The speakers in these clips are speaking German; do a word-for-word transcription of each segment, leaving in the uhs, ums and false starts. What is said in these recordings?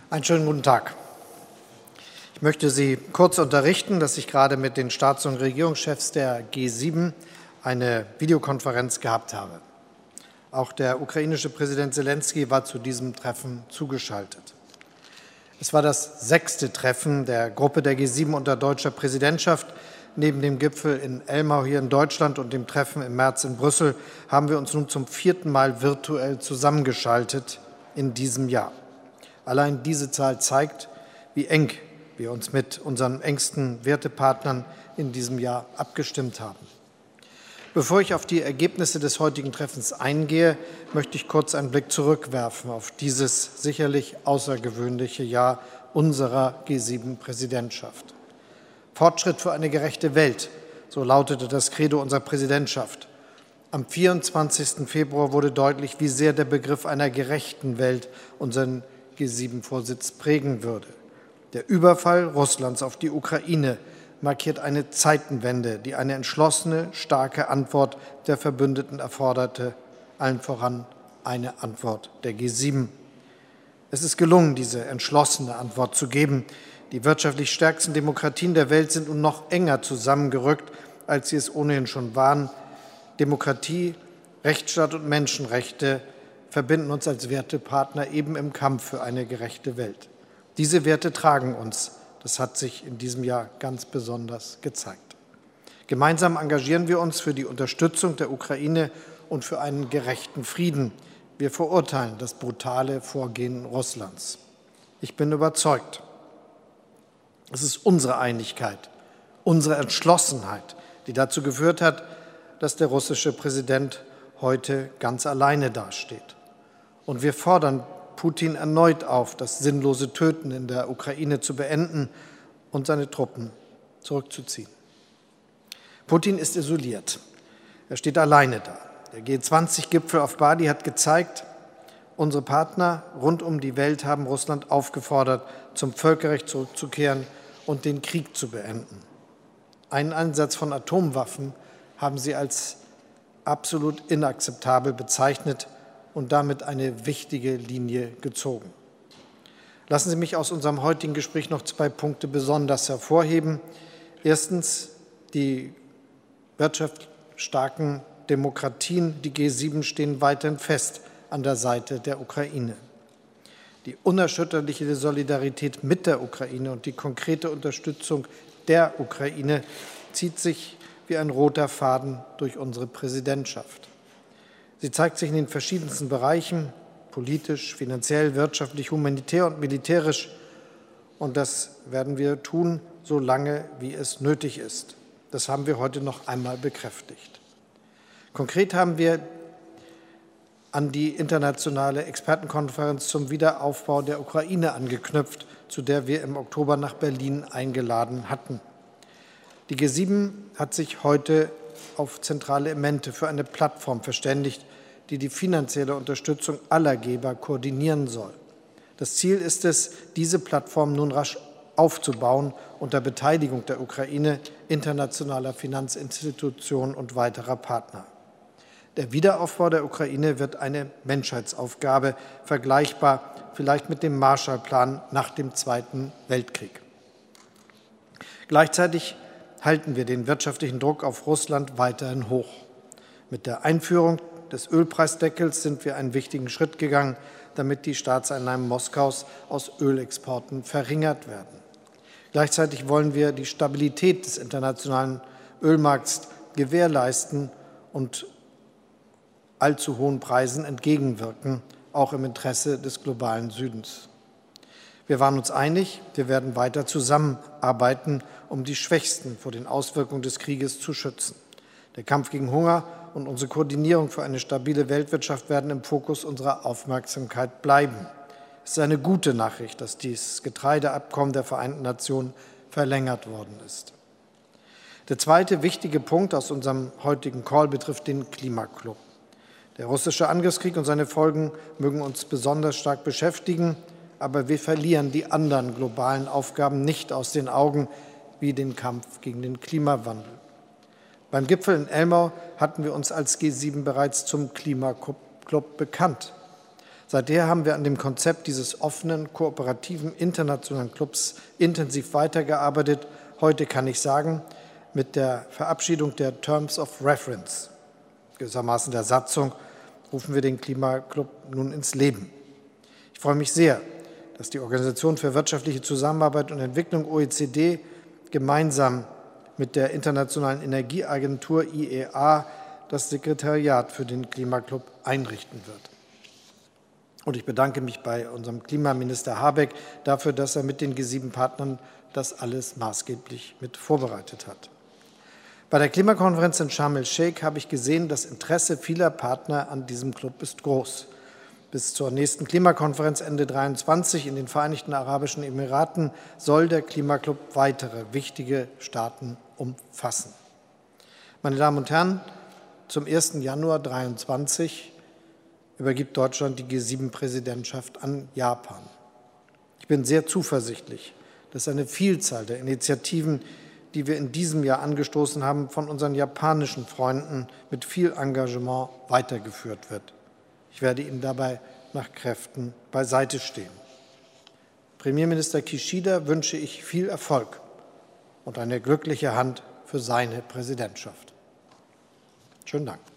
Einen schönen guten Tag. Ich möchte Sie kurz unterrichten, dass ich gerade mit den Staats- und Regierungschefs der G sieben eine Videokonferenz gehabt habe. Auch der ukrainische Präsident Selenskyj war zu diesem Treffen zugeschaltet. Es war das sechste Treffen der Gruppe der G sieben unter deutscher Präsidentschaft. Neben dem Gipfel in Elmau hier in Deutschland und dem Treffen im März in Brüssel haben wir uns nun zum vierten Mal virtuell zusammengeschaltet in diesem Jahr. Allein diese Zahl zeigt, wie eng wir uns mit unseren engsten Wertepartnern in diesem Jahr abgestimmt haben. Bevor ich auf die Ergebnisse des heutigen Treffens eingehe, möchte ich kurz einen Blick zurückwerfen auf dieses sicherlich außergewöhnliche Jahr unserer G sieben Präsidentschaft. Fortschritt für eine gerechte Welt, so lautete das Credo unserer Präsidentschaft. Am vierundzwanzigsten Februar wurde deutlich, wie sehr der Begriff einer gerechten Welt unseren G sieben Vorsitz prägen würde. Der Überfall Russlands auf die Ukraine markiert eine Zeitenwende, die eine entschlossene, starke Antwort der Verbündeten erforderte, allen voran eine Antwort der G sieben. Es ist gelungen, diese entschlossene Antwort zu geben. Die wirtschaftlich stärksten Demokratien der Welt sind nun noch enger zusammengerückt, als sie es ohnehin schon waren. Demokratie, Rechtsstaat und Menschenrechte verbinden uns als Wertepartner eben im Kampf für eine gerechte Welt. Diese Werte tragen uns. Das hat sich in diesem Jahr ganz besonders gezeigt. Gemeinsam engagieren wir uns für die Unterstützung der Ukraine und für einen gerechten Frieden. Wir verurteilen das brutale Vorgehen Russlands. Ich bin überzeugt, es ist unsere Einigkeit, unsere Entschlossenheit, die dazu geführt hat, dass der russische Präsident heute ganz alleine dasteht. Und wir fordern Putin erneut auf, das sinnlose Töten in der Ukraine zu beenden und seine Truppen zurückzuziehen. Putin ist isoliert. Er steht alleine da. Der G zwanzig Gipfel auf Bali hat gezeigt, unsere Partner rund um die Welt haben Russland aufgefordert, zum Völkerrecht zurückzukehren und den Krieg zu beenden. Einen Einsatz von Atomwaffen haben sie als absolut inakzeptabel bezeichnet und damit eine wichtige Linie gezogen. Lassen Sie mich aus unserem heutigen Gespräch noch zwei Punkte besonders hervorheben. Erstens, die wirtschaftsstarken Demokratien, die G sieben, stehen weiterhin fest an der Seite der Ukraine. Die unerschütterliche Solidarität mit der Ukraine und die konkrete Unterstützung der Ukraine zieht sich wie ein roter Faden durch unsere Präsidentschaft. Sie zeigt sich in den verschiedensten Bereichen, politisch, finanziell, wirtschaftlich, humanitär und militärisch. Und das werden wir tun, solange wie es nötig ist. Das haben wir heute noch einmal bekräftigt. Konkret haben wir an die internationale Expertenkonferenz zum Wiederaufbau der Ukraine angeknüpft, zu der wir im Oktober nach Berlin eingeladen hatten. Die G sieben hat sich heute auf zentrale Elemente für eine Plattform verständigt, die die finanzielle Unterstützung aller Geber koordinieren soll. Das Ziel ist es, diese Plattform nun rasch aufzubauen unter Beteiligung der Ukraine, internationaler Finanzinstitutionen und weiterer Partner. Der Wiederaufbau der Ukraine wird eine Menschheitsaufgabe, vergleichbar vielleicht mit dem Marshallplan nach dem Zweiten Weltkrieg. Gleichzeitig halten wir den wirtschaftlichen Druck auf Russland weiterhin hoch. Mit der Einführung des Ölpreisdeckels sind wir einen wichtigen Schritt gegangen, damit die Staatseinnahmen Moskaus aus Ölexporten verringert werden. Gleichzeitig wollen wir die Stabilität des internationalen Ölmarkts gewährleisten und allzu hohen Preisen entgegenwirken, auch im Interesse des globalen Südens. Wir waren uns einig, wir werden weiter zusammenarbeiten, um die Schwächsten vor den Auswirkungen des Krieges zu schützen. Der Kampf gegen Hunger und unsere Koordinierung für eine stabile Weltwirtschaft werden im Fokus unserer Aufmerksamkeit bleiben. Es ist eine gute Nachricht, dass dieses Getreideabkommen der Vereinten Nationen verlängert worden ist. Der zweite wichtige Punkt aus unserem heutigen Call betrifft den Klimaclub. Der russische Angriffskrieg und seine Folgen mögen uns besonders stark beschäftigen, aber wir verlieren die anderen globalen Aufgaben nicht aus den Augen, wie den Kampf gegen den Klimawandel. Beim Gipfel in Elmau hatten wir uns als G sieben bereits zum Klimaclub bekannt. Seither haben wir an dem Konzept dieses offenen, kooperativen, internationalen Clubs intensiv weitergearbeitet. Heute kann ich sagen, mit der Verabschiedung der Terms of Reference, gewissermaßen der Satzung, rufen wir den Klimaclub nun ins Leben. Ich freue mich sehr, dass die Organisation für wirtschaftliche Zusammenarbeit und Entwicklung O E C D gemeinsam mit der Internationalen Energieagentur I E A das Sekretariat für den Klimaclub einrichten wird. Und ich bedanke mich bei unserem Klimaminister Habeck dafür, dass er mit den G sieben Partnern das alles maßgeblich mit vorbereitet hat. Bei der Klimakonferenz in Sharm el-Sheikh habe ich gesehen, das Interesse vieler Partner an diesem Club ist groß. Bis zur nächsten Klimakonferenz Ende zweitausenddreiundzwanzig in den Vereinigten Arabischen Emiraten soll der Klimaclub weitere wichtige Staaten umfassen. Meine Damen und Herren, zum ersten Januar zweitausenddreiundzwanzig übergibt Deutschland die G sieben Präsidentschaft an Japan. Ich bin sehr zuversichtlich, dass eine Vielzahl der Initiativen, die wir in diesem Jahr angestoßen haben, von unseren japanischen Freunden mit viel Engagement weitergeführt wird. Ich werde Ihnen dabei nach Kräften beiseite stehen. Premierminister Kishida wünsche ich viel Erfolg und eine glückliche Hand für seine Präsidentschaft. Schönen Dank.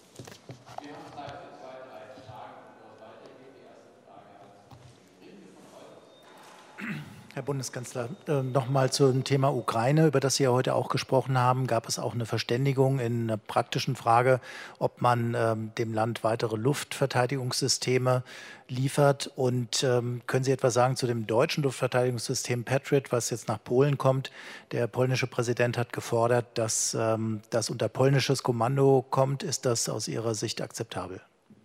Herr Bundeskanzler, noch mal zum Thema Ukraine, über das Sie ja heute auch gesprochen haben. Gab es auch eine Verständigung in einer praktischen Frage, ob man ähm, dem Land weitere Luftverteidigungssysteme liefert? Und ähm, können Sie etwas sagen zu dem deutschen Luftverteidigungssystem Patriot, was jetzt nach Polen kommt? Der polnische Präsident hat gefordert, dass ähm, das unter polnisches Kommando kommt. Ist das aus Ihrer Sicht akzeptabel?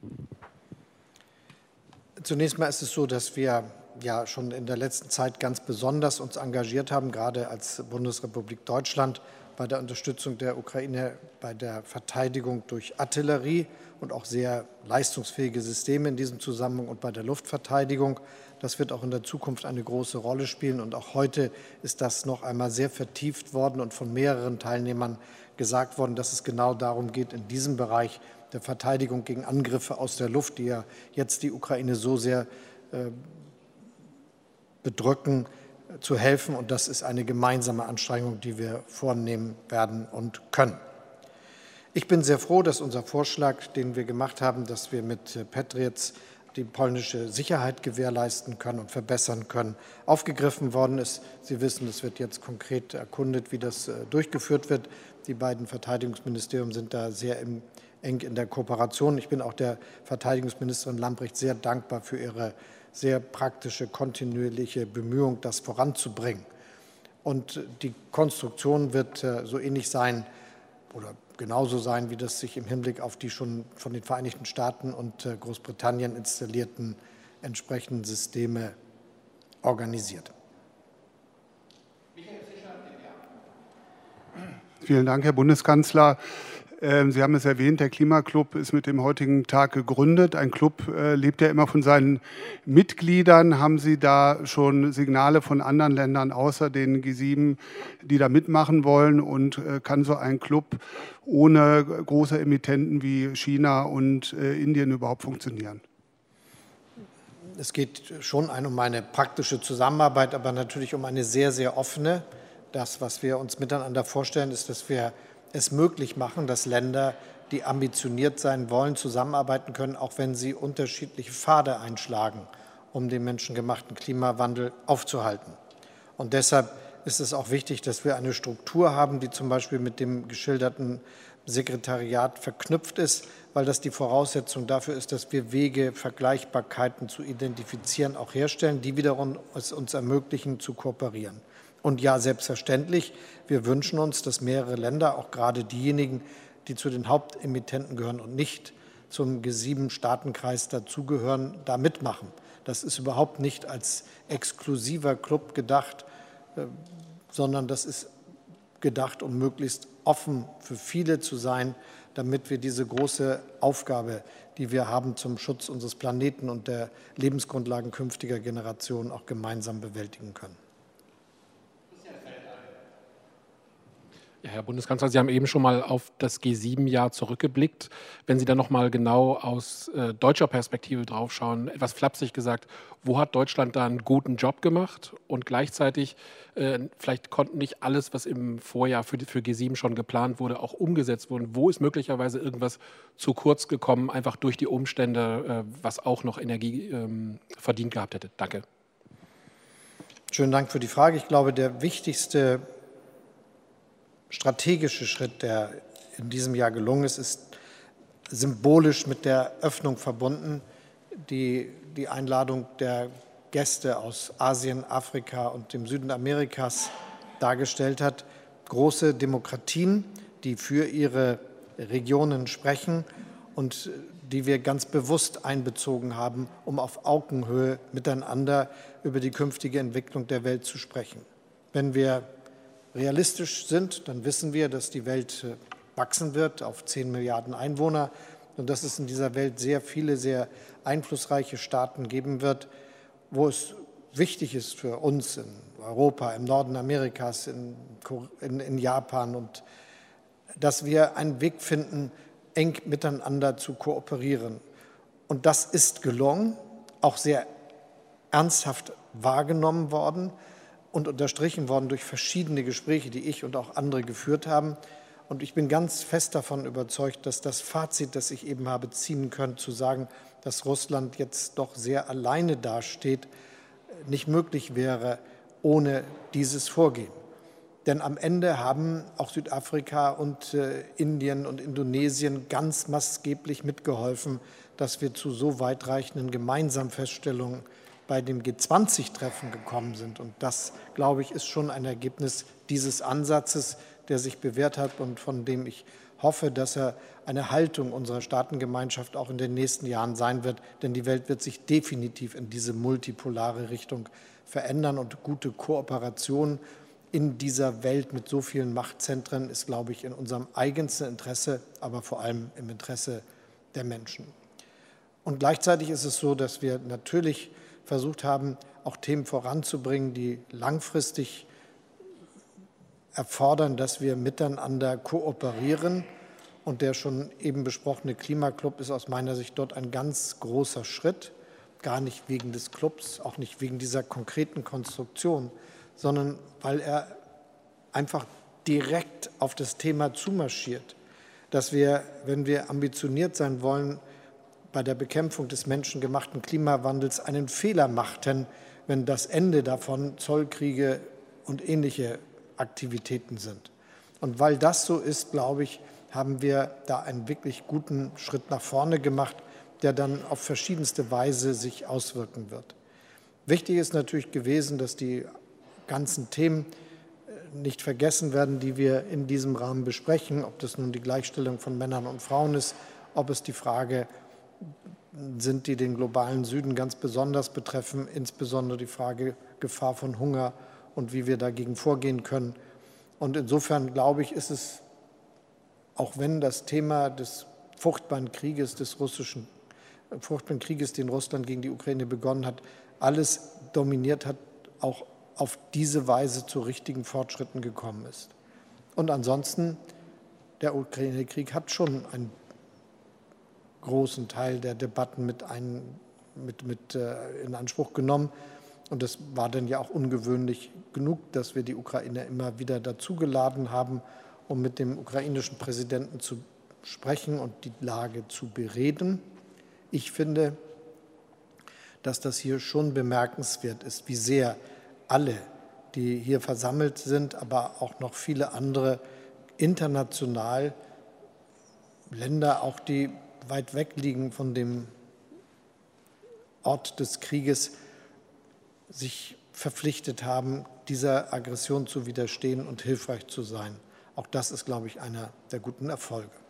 Zunächst mal ist es so, dass wir ja schon in der letzten Zeit ganz besonders uns engagiert haben, gerade als Bundesrepublik Deutschland bei der Unterstützung der Ukraine, bei der Verteidigung durch Artillerie und auch sehr leistungsfähige Systeme in diesem Zusammenhang und bei der Luftverteidigung. Das wird auch in der Zukunft eine große Rolle spielen. Und auch heute ist das noch einmal sehr vertieft worden und von mehreren Teilnehmern gesagt worden, dass es genau darum geht, in diesem Bereich der Verteidigung gegen Angriffe aus der Luft, die ja jetzt die Ukraine so sehr äh, bedrücken, zu helfen. Und das ist eine gemeinsame Anstrengung, die wir vornehmen werden und können. Ich bin sehr froh, dass unser Vorschlag, den wir gemacht haben, dass wir mit Patriots die polnische Sicherheit gewährleisten können und verbessern können, aufgegriffen worden ist. Sie wissen, es wird jetzt konkret erkundet, wie das durchgeführt wird. Die beiden Verteidigungsministerien sind da sehr im, eng in der Kooperation. Ich bin auch der Verteidigungsministerin Lambrecht sehr dankbar für ihre sehr praktische, kontinuierliche Bemühung, das voranzubringen. Und die Konstruktion wird so ähnlich sein oder genauso sein, wie das sich im Hinblick auf die schon von den Vereinigten Staaten und Großbritannien installierten entsprechenden Systeme organisiert. Vielen Dank, Herr Bundeskanzler. Sie haben es erwähnt, der Klimaclub ist mit dem heutigen Tag gegründet. Ein Club äh, lebt ja immer von seinen Mitgliedern. Haben Sie da schon Signale von anderen Ländern außer den G sieben, die da mitmachen wollen? Und äh, kann so ein Club ohne große Emittenten wie China und äh, Indien überhaupt funktionieren? Es geht schon um eine praktische Zusammenarbeit, aber natürlich um eine sehr, sehr offene. Das, was wir uns miteinander vorstellen, ist, dass wir es möglich machen, dass Länder, die ambitioniert sein wollen, zusammenarbeiten können, auch wenn sie unterschiedliche Pfade einschlagen, um den menschengemachten Klimawandel aufzuhalten. Und deshalb ist es auch wichtig, dass wir eine Struktur haben, die zum Beispiel mit dem geschilderten Sekretariat verknüpft ist, weil das die Voraussetzung dafür ist, dass wir Wege, Vergleichbarkeiten zu identifizieren, auch herstellen, die wiederum es uns ermöglichen, zu kooperieren. Und ja, selbstverständlich, wir wünschen uns, dass mehrere Länder, auch gerade diejenigen, die zu den Hauptemittenten gehören und nicht zum G sieben Staatenkreis dazugehören, da mitmachen. Das ist überhaupt nicht als exklusiver Club gedacht, sondern das ist gedacht, um möglichst offen für viele zu sein, damit wir diese große Aufgabe, die wir haben zum Schutz unseres Planeten und der Lebensgrundlagen künftiger Generationen auch gemeinsam bewältigen können. Ja, Herr Bundeskanzler, Sie haben eben schon mal auf das G sieben Jahr zurückgeblickt. Wenn Sie da noch mal genau aus äh, deutscher Perspektive draufschauen, etwas flapsig gesagt, wo hat Deutschland da einen guten Job gemacht? Und gleichzeitig, äh, vielleicht konnten nicht alles, was im Vorjahr für, für G sieben schon geplant wurde, auch umgesetzt wurde. Wo ist möglicherweise irgendwas zu kurz gekommen, einfach durch die Umstände, äh, was auch noch Energie ähm, verdient gehabt hätte? Danke. Schönen Dank für die Frage. Ich glaube, der wichtigste strategische Schritt, der in diesem Jahr gelungen ist, ist symbolisch mit der Öffnung verbunden, die die Einladung der Gäste aus Asien, Afrika und dem Süden Amerikas dargestellt hat. Große Demokratien, die für ihre Regionen sprechen und die wir ganz bewusst einbezogen haben, um auf Augenhöhe miteinander über die künftige Entwicklung der Welt zu sprechen. Wenn wir realistisch sind, dann wissen wir, dass die Welt wachsen wird auf zehn Milliarden Einwohner und dass es in dieser Welt sehr viele, sehr einflussreiche Staaten geben wird, wo es wichtig ist für uns in Europa, im Norden Amerikas, in, in, in Japan, und dass wir einen Weg finden, eng miteinander zu kooperieren. Und das ist gelungen, auch sehr ernsthaft wahrgenommen worden und unterstrichen worden durch verschiedene Gespräche, die ich und auch andere geführt haben. Und ich bin ganz fest davon überzeugt, dass das Fazit, das ich eben habe ziehen können, zu sagen, dass Russland jetzt doch sehr alleine dasteht, nicht möglich wäre ohne dieses Vorgehen. Denn am Ende haben auch Südafrika und äh, Indien und Indonesien ganz maßgeblich mitgeholfen, dass wir zu so weitreichenden Gemeinsamfeststellungen bei dem G zwanzig Treffen gekommen sind. Und das, glaube ich, ist schon ein Ergebnis dieses Ansatzes, der sich bewährt hat und von dem ich hoffe, dass er eine Haltung unserer Staatengemeinschaft auch in den nächsten Jahren sein wird. Denn die Welt wird sich definitiv in diese multipolare Richtung verändern. Und gute Kooperation in dieser Welt mit so vielen Machtzentren ist, glaube ich, in unserem eigensten Interesse, aber vor allem im Interesse der Menschen. Und gleichzeitig ist es so, dass wir natürlich versucht haben, auch Themen voranzubringen, die langfristig erfordern, dass wir miteinander kooperieren. Und der schon eben besprochene Klimaclub ist aus meiner Sicht dort ein ganz großer Schritt, gar nicht wegen des Clubs, auch nicht wegen dieser konkreten Konstruktion, sondern weil er einfach direkt auf das Thema zumarschiert, dass wir, wenn wir ambitioniert sein wollen, bei der Bekämpfung des menschengemachten Klimawandels einen Fehler machten, wenn das Ende davon Zollkriege und ähnliche Aktivitäten sind. Und weil das so ist, glaube ich, haben wir da einen wirklich guten Schritt nach vorne gemacht, der dann auf verschiedenste Weise sich auswirken wird. Wichtig ist natürlich gewesen, dass die ganzen Themen nicht vergessen werden, die wir in diesem Rahmen besprechen, ob das nun die Gleichstellung von Männern und Frauen ist, ob es die Frage sind, die den globalen Süden ganz besonders betreffen, insbesondere die Frage Gefahr von Hunger und wie wir dagegen vorgehen können. Und insofern, glaube ich, ist es, auch wenn das Thema des furchtbaren Krieges, des russischen furchtbaren Krieges, den Russland gegen die Ukraine begonnen hat, alles dominiert hat, auch auf diese Weise zu richtigen Fortschritten gekommen ist. Und ansonsten, der Ukraine-Krieg hat schon einen großen Teil der Debatten mit, ein, mit, mit äh, in Anspruch genommen. Und es war dann ja auch ungewöhnlich genug, dass wir die Ukraine immer wieder dazugeladen haben, um mit dem ukrainischen Präsidenten zu sprechen und die Lage zu bereden. Ich finde, dass das hier schon bemerkenswert ist, wie sehr alle, die hier versammelt sind, aber auch noch viele andere international, Länder, auch die weit weg liegen von dem Ort des Krieges, sich verpflichtet haben, dieser Aggression zu widerstehen und hilfreich zu sein. Auch das ist, glaube ich, einer der guten Erfolge.